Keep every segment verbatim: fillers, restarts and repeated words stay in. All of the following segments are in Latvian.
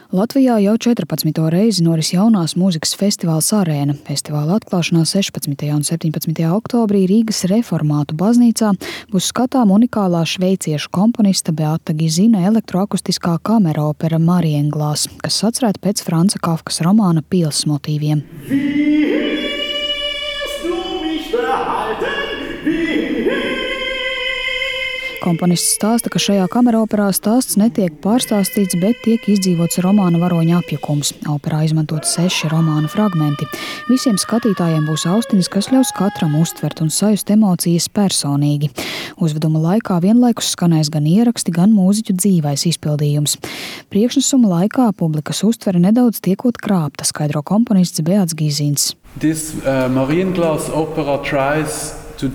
Latvijā jau četrpadsmito reizi noris jaunās mūzikas festivāls Arēna. Festivāla atklāšanā sešpadsmitajā un septiņpadsmitajā oktobrī Rīgas Reformātu baznīcā būs skatām unikālā šveiciešu komponista Beata Gizina elektroakustiskā kameropera Marienglās, kas sacerēta pēc Franca Kafkas romāna Pils motīviem. Komponists stāsta, ka šajā kameroperā stāsts netiek pārstāstīts, bet tiek izdzīvots romāna varoņa apjukums. Operā izmantot seši romāna fragmenti. Visiem skatītājiem būs austiņas, kas ļaus katram uztvert un sajust emocijas personīgi. Uzveduma laikā vienlaikus skanēs gan ieraksti, gan mūziķu dzīvais izpildījums. Priekšnesuma laikā publikas uztvere nedaudz tiekot krāpta, skaidro komponists Beats Gizins. This uh, Marienglās opera tries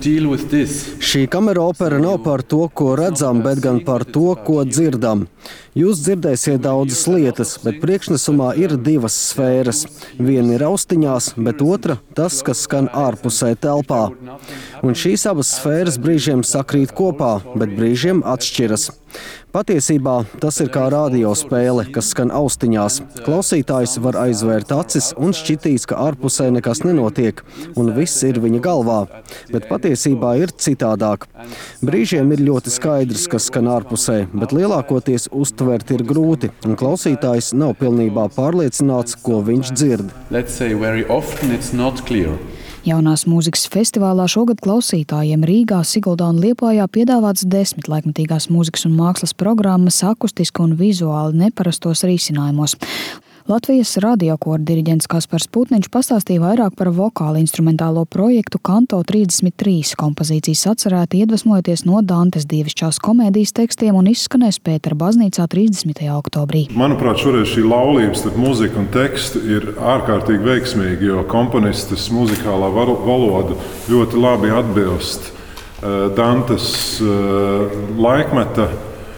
Šī kameropera nav par to, ko redzam, bet gan par to, ko dzirdam. Jūs dzirdēsiet daudzas lietas, bet priekšnesumā ir divas sfēras. Viena ir austiņās, bet otra – tas, kas skan ārpusē telpā. Un šīs abas sfēras brīžiem sakrīt kopā, bet brīžiem atšķiras. Patiesībā tas ir kā radiospēle, kas skan austiņās. Klausītājs var aizvērt acis un šķitīs, ka ārpusē nekas nenotiek, un viss ir viņa galvā. Bet patiesībā ir citādāk. Brīžiem ir ļoti skaidrs, kas skan ārpusē, bet lielākoties uztvert ir grūti, un klausītājs nav pilnībā pārliecināts, ko viņš dzird. Let's say very often it's not clear. Jaunās mūzikas festivālā šogad klausītājiem Rīgā, Siguldā un Liepājā piedāvāts desmit laikmetīgās mūzikas un mākslas programmas akustiski un vizuāli neparastos risinājumos. Latvijas radiokora diriģents Kaspars Putniņš pastāstīja vairāk par vokāli instrumentālo projektu Kanto trīsdesmit trīs. Kompozīcijas sacerēta iedvesmojoties no Dantes dievišķās komēdijas tekstiem un izskanēs Pētera baznīcā trīsdesmitajā oktobrī. Manuprāt, šoreiz šī laulība starp mūziku un tekstu ir ārkārtīgi veiksmīga, jo komponistes muzikālā valoda ļoti labi atbilst uh, Dantes uh, laikmeta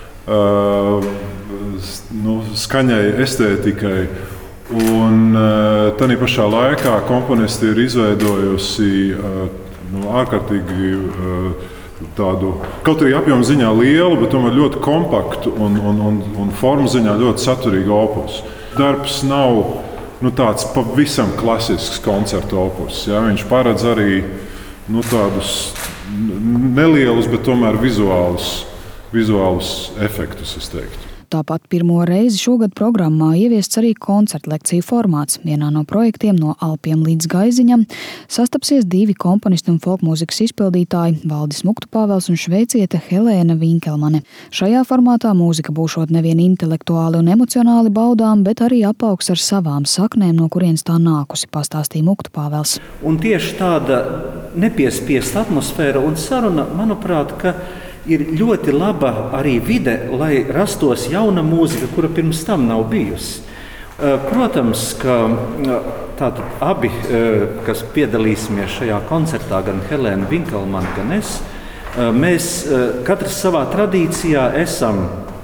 uh, Nu, skaņai, estētikai. Un tādā pašā laikā komponisti ir izveidojusi nu, ārkārtīgi tādu, kaut arī apjomu ziņā lielu, bet tomēr ļoti kompaktu un, un, un, un formu ziņā ļoti saturīgu opus. Darbs nav nu, tāds pavisam klasisks koncertu opus. Ja? Viņš paredz arī nu, tādus nelielus, bet tomēr vizuālus, vizuālus efektus, es teiktu. Tāpat pirmo reizi šogad programmā ieviests arī koncertlekciju formāts. Vienā no projektiem no Alpiem līdz Gaiziņam sastapsies divi komponisti un folkmūzikas izpildītāji – Valdis Muktupāvels un šveiciete Helēna Vinkelmane. Šajā formātā mūzika būšot nevien intelektuāli un emocionāli baudām, bet arī apaugs ar savām saknēm, no kurienes tā nākusi, pastāstīja Muktupāvels. Un tieši tāda nepiespiesta atmosfēra un saruna, manuprāt, ka ir ļoti laba arī vide, lai rastos jauna mūzika, kura pirms tam nav bijusi. Protams, ka tātad abi, kas piedalīsimies šajā koncertā, gan Helēna Vinkelmane, gan es, mēs katrs savā tradīcijā esam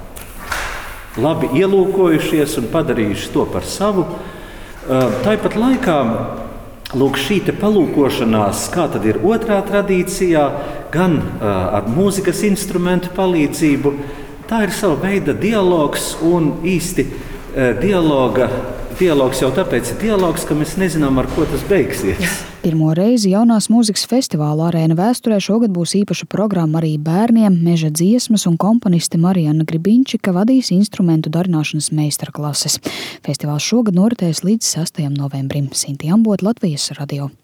labi ielūkojušies un padarījuši to par savu. Tāpat laikā lūk, šī te palūkošanās, kā tad ir otrā tradīcijā, gan uh, ar mūzikas instrumentu palīdzību, tā ir sava veida dialogs un īsti uh, dialoga. Dialogs jau tāpēc ir dialogs, ka mēs nezinām, ar ko tas beigsies. Pirmo reizi jaunās mūzikas festivāla Arēna vēsturē šogad būs īpaša programma arī bērniem. Meža dziesmas un komponiste Marijana Gribinčika vadīs instrumentu darināšanas meistarklases. Festivāls šogad noritēs līdz sestajam novembrim. Sinti Ambot, Latvijas radio.